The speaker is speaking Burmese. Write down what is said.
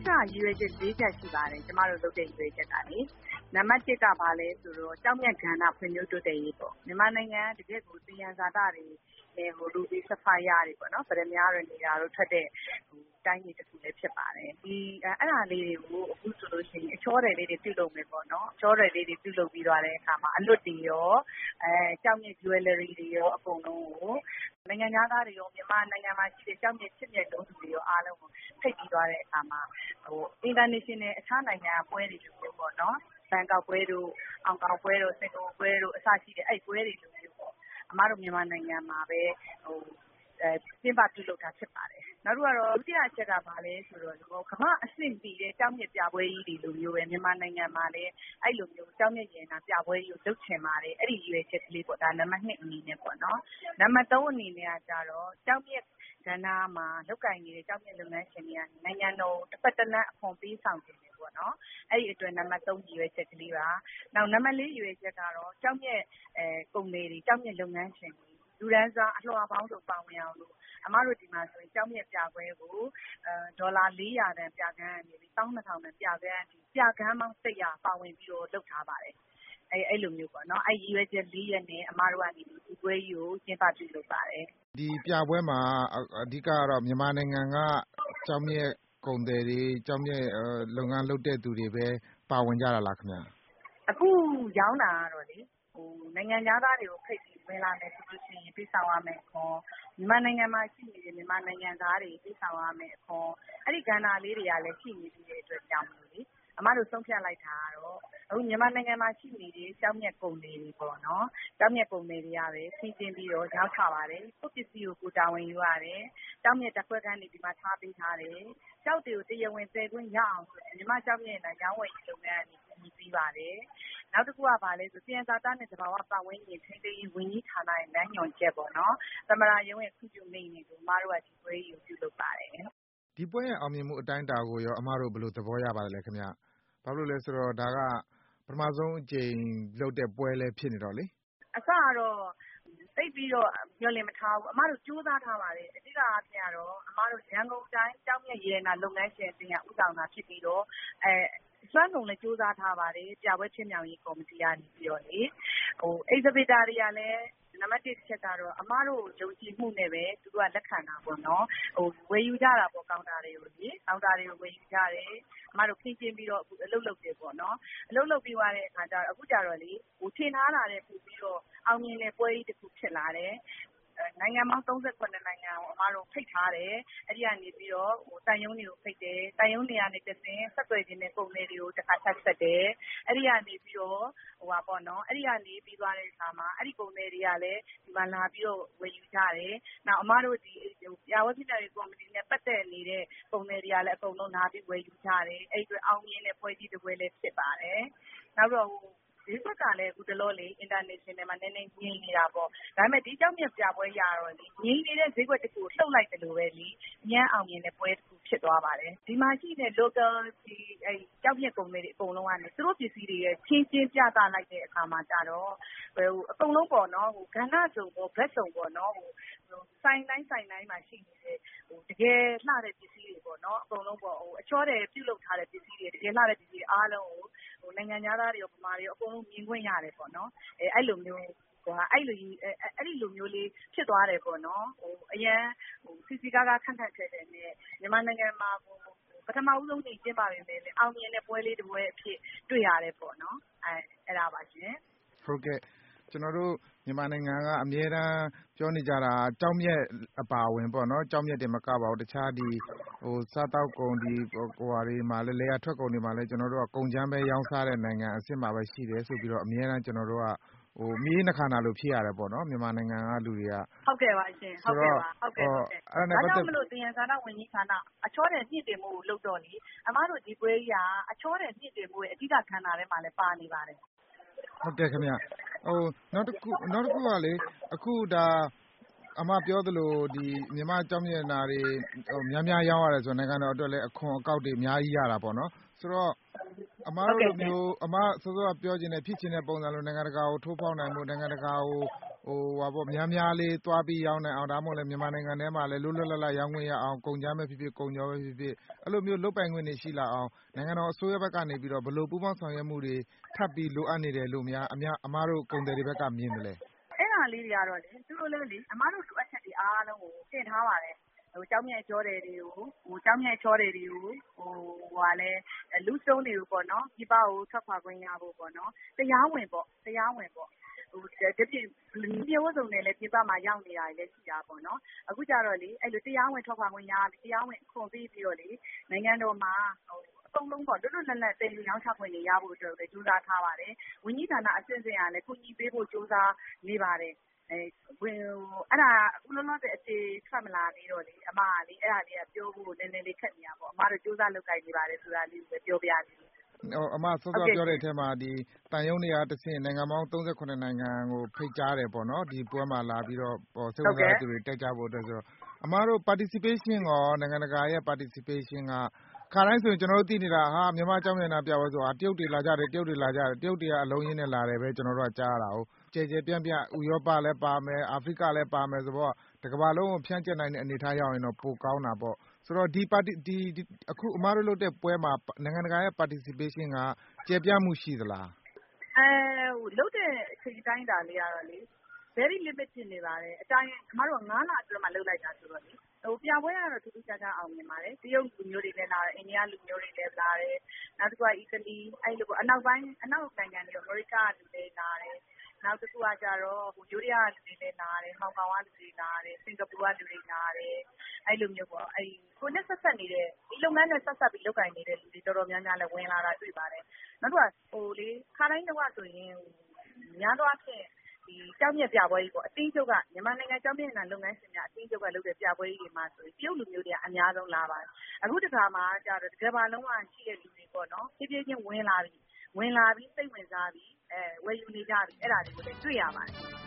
ကရည်ရွယ်ချက်၄ချက်ရှိပါတယ်ကျမတို့လုပ်တဲ့ရည်ရွယ်ချက်ကလေနံပါတ်1ကဘာလဲဆိုတော့ကြောက်မြတ်ကဏ္ဍဖွံ့ဖြိုးတိုးတက်ရေးပေါ့မြန်မာနိုင်ငံတကယ့်ကိုသယံဇာတတွေလူပြီးစဖိုင်ရတွေပေါ့နော်ဗရမ များတွေနေတာတို့ထွက်တဲ့တိုင်းပြည်တစ်ခုလည်းဖြစ်ပါတယ်အဲ့ဒါလေးတွေကိုအခုဆိုလို့ရှိရင်အချောတယ်လေးတွေပြုလုပ်မယ်ပေါ့နော်အချောတယ်လေးတွေပြုလုပ်ပြီးသွားတဲ့အခါမှာအလွတ်တွေရောကြောက်မြတ် jewelry တွေရောအကုန်လုံးကိုနိုင်ငံသားတွေရောမြန်မာနိုင်ငံမှာရှိတဲ့ကြောက်မြတ်ချစ်မြတ်တုံးသူတွေရောအားလုံးကိုဖိတ်ပြီးသွားတဲ့အခါမှာinternational အခြားနိုင်ငံပွဲတွေလိုမျိုးပေါ့နော်ဘန်ကောက်ပွဲတို့အောင်ကောင်ပွဲတို့စင်ကာပူပွဲတို့အစရှိတဲ့အဲ့ပွဲတွေလိုမျိုးပေါ့အမတို့မြန်မာနိုင်ငံမှာပဲကျင်းပပြုလုပ်တာဖြစ်ပါတယ်နောက်တစ်ခုကတော့ဒုတိယအချက်ကဘာလဲဆိုတော့ကမ္ဘာအဆင့်မီတဲ့ကြောက်မြတ်ပြပွဲကြီးတွေလိုမျိုးပဲမြန်မာနိုင်ငံမှာလည်းအဲ့လိုမျိုးကြောက်မြတ်ရင်တာပြပွဲကြီးကိုလုပ်ချင်ပါတယ်အဲ့ဒီရွေးချက်ကလေးပေါ့ဒါနံပါတ်2အနေနဲ့ပေါ့နော်နံပါတ်3အနေနဲ့ကကြတော့ကြောက်မြတ်ကဏ္ဍမှာလောက်ကင်နေတဲ့ကြောက်မြတ်လုပ်ငန်းရှင်တွေကနိုင်ငံတော်တစ်ပတ်တစ်လမ်းအခွန်ပေးဆောင်နေတယ်ပေါ့နော်အဲ့ဒီအတွက်နံပါတ်3ရွေးချက်ကလေးပါနောက်နံပါတ်4ရွေးချက်ကတော့ကြောက်မြတ်ကုန်တွေကြောက်မြတ်လုပ်ငန်းရှင်တွေလူဒန်းစားအလှော်ပေါင်းစုံပါဝင်အောင်လို့အမတို့ဒီမှာဆိုရင်ကြောက်မြတ်ပြပွဲကိုဒေါ်လာ400တန်ပြကန်းကနေပြီး12000တန်ပြကန်းအထိပြကန်းပေါင်း100ပါဝင်ပြီးတော့လုပ်ထားပါတယ်အဲ့လိုမျိုးပေါ့နော်အဲ့ရည်ရွယ်ချက်4ရက်နဲ့အမတို့ကနေဒီပွဲကြီးကိုကျင်းပပြုလုပ်ပါတယ်ဒီပြပွဲမှာအဓိကကတော့မြန်မာနိုင်ငံကကြောက်မြတ်ကုန်သည်တွေကြောက်မြတ်လုပ်ငန်းလုပ်တဲ့သူတွေပဲပါဝင်ကြတာလားခင်ဗျအခုရောင်းတာကတော့လေနိုင်ငံသားတွေကိုဖိတ်ပြီးဝင်လာမယ်ဆိုလို့ရှိရင်ပေးဆောင်ရမယ်ခေါ်မြန်မာနိုင်ငံမှာရှိနေတဲ့မြန်မာနိုင်ငံသားတွေပေးဆောင်ရမယ်ခေါ်အဲ့ဒီကဏ္ဍလေးတွေကလည်းရှိနေပြီးတဲ့အတွက်ကြောင့်မို့လေအမတို့ဆုံးဖြတ်လိုက်တာကတော့အခုမြန်မာနိုင်ငံမှာရှိနေတဲ့ကြောက်မြတ်ကုန်တွေပေါ့နော်ကြောက်မြတ်ကုန်တွေတွေကပဲဆင်းကျင်းပြီးတော့ရောက်ချပါတယ်ကိုပစ္စည်းကိုတာဝန်ယူရတယ်ကြောက်မြတ်တစ်ခွက်ကနေဒီမှာထားပေးထားတယ်ကြောက်တွေကိုတရားဝင်ပယ်ခွင့်ရအောင်ဆိုရင်မြန်မာကြောက်မြတ်နဲ့ရောင်းဝယ်ရေးလုပ်ငန်းကနေပြီးပါတယ်နောက်တစ်ခုကဘာလဲဆိုပြန်စာသားနဲ့သဘာဝပတ်ဝန်းကျင်ထိန်းသိမ်းရေးဝန်ကြီးဌာနရဲ့လမ်းညွှန်ချက်ပေါ့နော်သမရာရုံးရဲ့ခွင့်ပြုမိန့်တွေကိုအမတို့ကဒီပွဲကြီးကိုပြုလုပ်ပါတယ်ဒီပွဲရဲ့အောင်မြင်မှုအတိုင်းအတာကိုရောအမတို့ဘယ်လိုသဘောရပါလဲခင်ဗျဘာလို့လဲဆိုတော့ဒါကပထမဆုံးအကြိမ်လုပ်တဲ့ပွဲလည်းဖြစ်နေတော့လေအစကတော့သိပြီးတော့မျှော်လင့်မထားဘူးအမတို့စူးစမ်းထားပါတယ်အဓိကအားဖြင့်ကတော့အမတို့ရန်ကုန်တိုင်းကြောက်မြတ်ရေနာလုပ်ငန်းရှင်အသင်းကဥဆောင်တာဖြစ်ပြီးတော့စွမ်းကုန်လည်းစူးစမ်းထားပါတယ်ပြပွဲချင်းမြောင်ရေးကော်မတီကနေပြီးတော့လေexhibitor တွေကလည်းနံပါတ်1တစ်ချက်ကတော့အမတို့ယုံကြည်မှုနဲ့ပဲသူတို့ကလက်ခံတာပေါ့နော်ဝယ်ယူကြတာပေါ့ကောင်တာတွေကိုလေကောင်တာတွေကိုဝယ်ယူကြတယ်အမတို့ခင်းကျင်းပြီးတော့အခုအလုပ်လုပ်တယ်ပေါ့နော်အလုပ်လုပ်ပြီးသွားတဲ့အခါကျတော့အခုကြတော့လေထင်ထားတာတဲ့ပို့ပြီးတော့အောင်မြင်တဲ့ပွဲကြီးတစ်ခုဖြစ်လာတယ်နိုင်ငံပေါင်း38နိုင်ငံကိုအမတို့ဖိတ်ထားတယ်အဲ့ဒီကနေပြီးတော့တန်ယုံတွေကိုဖိတ်တယ်တန်ယုံတွေကနေတဆင်ဆက်သွယ်ခြင်းနဲ့ပုံလေးတွေကိုတစ်ခါဆက်ဆက်တယ်အဲ့ဒီကနေပြီးတော့ပေါ့နော်အဲ့ဒီကနေပြီးသွားတဲ့အခါမှာအဲ့ဒီပုံလေးတွေကလည်းဒီမှာလာပြီးတော့ဝယ်ယူကြတယ်နောက်အမတို့ဒီပြဝပြတဲ့ကော်မတီနဲ့ပတ်သက်နေတဲ့ပုံလေးတွေကလည်းအကုန်လုံးလာပြီးဝယ်ယူကြတယ်အဲ့ဒီအတွက်အောင်မြင်တဲ့ပွဲကြီးတစ်ပွဲလေးဖြစ်ပါတယ်နောက်တော့ဒီဘက်ကလည်းအခုတလောလေ international မှာနည်းနည်းငြိမ်နေတာပေါ့ဒါပေမဲ့ဒီကြောက်မြတ်ပြပွဲရတော့လေငြိမ်နေတဲ့ဈေးကွက်တစ်ခုကိုလှုပ်လိုက်တယ်လို့ပဲလေညံ့အောင်မြင်တဲ့ပွဲတစ်ခုဖြစ်သွားပါတယ်ဒီမှာရှိတဲ့ local ဒီကြောက်မြတ်ကုန်တွေအကုန်လုံးကနေသူတို့ပစ္စည်းတွေရဲ့ချင်းချင်းပြသလိုက်တဲ့အခါမှာကြတော့အကုန်လုံးပေါ့နော်ကဏ္ဍစုံပေါ့ဘက်စုံပေါ့နော်ဆိုင်တိုင်းမှာရှိနေတဲ့တကယ်လှတဲ့ပစ္စည်းတွေပေါ့နော်အကုန်လုံးပေါ့အချောတယ်ပြုလုပ်ထားတဲ့ပစ္စည်းတွေတကယ်လှတဲ့ပစ္စည်းတွေအားလုံးကိုနိုင်ငံသားတွေရောဗမာတွေရောအကုန်လုံးမြင်ခွင့်ရတယ်ပေါ့နော်အဲ့လိုမျိုးအဲ့ဒီလိုမျိုးလေးဖြစ်သွားတယ်ပေါ့နော်အရန်စီစီကားကားခန့်ခန့်ခဲခဲနဲ့မြန်မာနိုင်ငံမှာပထမဦးဆုံးနေ့ကျင်းပပေမဲ့လည်းအောင်မြင်တဲ့ပွဲလေးတစ်ပွဲအဖြစ်တွေ့ရတယ်ပေါ့နော်အဲ့ဒါပါရှင်ဟုတ်ကဲ့ကျွန်တော်တို့မြန်မာနိုင်ငံကအမြဲတမ်းပြောနေကြတာကြောက်မြတ်အပါဝင်ပေါ့နော်ကြောက်မြတ်တွေမကပါဘူးတခြားဒီစားတောက်ကုန်ဒီဟာတွေမှာလည်းလေယာထွက်ကုန်တွေမှာလည်းကျွန်တော်တို့ကကုန်ချမ်းပဲရောင်းစားတဲ့နိုင်ငံအစ်စ်မှာပဲရှိတယ်ဆိုပြီးတော့အမြဲတမ်းကျွန်တော်တို့ကမြေးနှခါနာလို့ဖြစ်ရတယ်ပေါ့နော်မြန်မာနိုင်ငံကလူတွေကဟုတ်ကဲ့ပါရှင်ဟုတ်ကဲ့ပါအဲ့ဒါကြောင့်မလို့သယံဇာတဝန်ကြီးဌာနအချောတယ်မြင့်တင်မှုကိုလုပ်တော့လေအမတို့ဒီပွဲကြီးကအချောတယ်မြင့်တင်မှုရဲ့အဓိကခန္ဓာထဲမှာလည်းပါနေပါတယ်ဟုတ်ကဲ့ခင်ဗျနောက်တစ်ခုကလေအခုဒါအမပြောသလိုဒီမြန်မာကြောက်မြတ်နာတွေများများရောင်းရတယ်ဆိုနိုင်ငံတော်အတွက်လည်းအခွန်အကောက်တွေအများကြီးရတာပေါ့နော်ဆိုတော့အမတို့လိုမျိုးအမစောစောကပြောချင်တဲ့ဖြစ်ချင်တဲ့ပုံစံလိုနိုင်ငံတကာကိုထိုးဖောက်နိုင်မှုနိုင်ငံတကာကိုများများလေးသွားပြီးရောင်းနိုင်အောင်ဒါမှမဟုတ်လည်းမြန်မာနိုင်ငံထဲမှာလည်းလွတ်လွတ်လပ်လပ်ရောင်းခွင့်ရအောင်ကုန်ကြမ်းပဲဖြစ်ဖြစ်ကုန်ချောပဲဖြစ်ဖြစ်အဲ့လိုမျိုးလုပ်ပိုင်ခွင့်တွေရှိလာအောင်နိုင်ငံတော်အစိုးရဘက်ကနေပြီးတော့ဘယ်လိုပူးပေါင်းဆောင်ရွက်မှုတွေထပ်ပြီးလိုအပ်နေတယ်လို့များအမားတို့ကုန်သည်တွေဘက်ကမြင်တယ်လေအဲ့ဒါလေးတွေကတော့လေသူတို့လည်းလေအမားတို့လိုအပ်ချက်တွေအားလုံးကိုတင်ထားပါတယ်ကျောင်းမြတ်ကျော်တယ်တွေကိုကျောင်းမြတ်ချောတယ်တွေကိုလူစုံတွေကိုပေါ့နော်ဒီပါကိုထွက်ခွာခွင့်ရဖို့ပေါ့နော်တရားဝင်ပေါ့တမျိုးစုံနဲ့လည်းပြပမှာရောက်နေတာလည်းရှိတာပေါ့နော်အခုကြတော့လေအဲ့လိုတရားဝင်ထွက်ခွာခွင့်ရပြီတရားဝင်ခွန်ပေးပြီးတော့လေနိုင်ငံတော်မှာအကုန်လုံးပေါ့လွတ်လွတ်လပ်လပ်တင်ယူရောင်းချခွင့်တွေရဖို့အတွက်လည်းကြိုးစားထားပါတယ်ဝန်ကြီးဌာနအဆင့်ဆင့်ကလည်းကူညီပေးဖို့ကြိုးစားနေပါတယ်အဲ့ဒါအခုလုံးလုံးတဲ့အပြေထွက်မလာသေးတော့လေအမကလေအဲ့ဒါလေးကပြောဖို့နည်းနည်းလေးခက်နေတာပေါ့အမတို့ကြိုးစားလုပ်ကိုင်နေပါတယ်ဆိုတာလေးကိုပဲပြောပြရစီအမစောစောပြောတဲ့အထက်မှာဒီတန်ယုံတွေကတဆင့်နိုင်ငံပေါင်း38နိုင်ငံကိုဖိတ်ကြားတယ်ပေါ့နော်ဒီပွဲမှာလာပြီးတော့စိတ်ဝင်စားတဲ့သူတွေတက်ကြဖို့အတွက်ဆိုတော့အမတို့ participation ရောနိုင်ငံတကာရဲ့ participation ကခါတိုင်းဆိုရင်ကျွန်တော်တို့သိနေတာမြန်မာကျောင်းမျက်နှာပြပွဲဆိုတာတရုတ်တွေလာကြတယ်တရုတ်တွေကအလုံးရင်းနဲ့လာတယ်ပဲကျွန်တော်တို့ကကြားရတာဟုတ်ကျယ်ပြန့်ဥရောပလည်းပါမယ်အာဖရိကလည်းပါမယ်ဆိုတော့တကမ္ဘာလုံးကိုဖြန့်ကျက်နိုင်တဲ့အနေအထားရောက်ရင်တော့ပိုကောင်းတာပေါ့ဆိုတော့အခုအမားတို့လုပ်တဲ့ပွဲမှာနိုင်ငံတကာရဲ့ participation ကကျယ်ပြန့်မှုရှိသလားလုပ်တဲ့အချိန်တိုင်းတာလေးကတော့လေ very limit ဖြစ်နေပါတယ်အတိုင်းအမတို့9လအတွင်းမှာလုပ်လိုက်တာဆိုတော့လေပြပွဲကတော့ထူးထူးခြားခြားအောင်မြင်ပါတယ်တရုတ်လူမျိုးတွေလည်းလာတယ်အိန္ဒိယလူမျိုးတွေလည်းလာတယ်နောက်တစ်ခုကအီတလီအဲ့လိုပေါ့အနောက်နိုင်ငံတွေအမေရိကလူတွေလာတယ်နောက်တစ်ခုကကြတော့ယူရီးယားလူတွေလည်းလာတယ်ဟောင်ကောင်ကလူတွေလာတယ်စင်ကာပူကလူတွေလာတယ်အဲ့လိုမျိုးပေါ့အဲ့ကိုနဲ့ဆက်ဆက်နေတဲ့ဒီလုပ်ငန်းနဲ့ဆက်ဆက်ပြီးလုပ်ကိုင်နေတဲ့လူတွေတော်တော်များများလည်းဝင်လာတာတွေ့ပါတယ်နောက်တစ်ခုကခါတိုင်းတော့ဆိုရင်များသောအားဖြင့်ဒီကျောင်းမြတ်ပြပွဲကြီးပေါ့အတင်းချုပ်ကမြန်မာနိုင်ငံကျောင်းမြတ်လုပ်ငန်းရှင်များအတင်းချုပ်ကလုပ်တဲ့ပြပွဲကြီးတွေမှာဆိုရင်တရုတ်လူမျိုးတွေကအများဆုံးလာပါတယ်အခုတစ်ခါမှာကြတော့တကယ်ပါလုံးဝရှိတဲ့လူတွေပေါ့နော်ဖြည်းဖြည်းချင်းဝင်လာပြီးစိတ်ဝင်စားပြီးဝယ်ယူနေကြပြီအဲ့ဒါတွေကိုလည်းတွေ့ရပါတယ်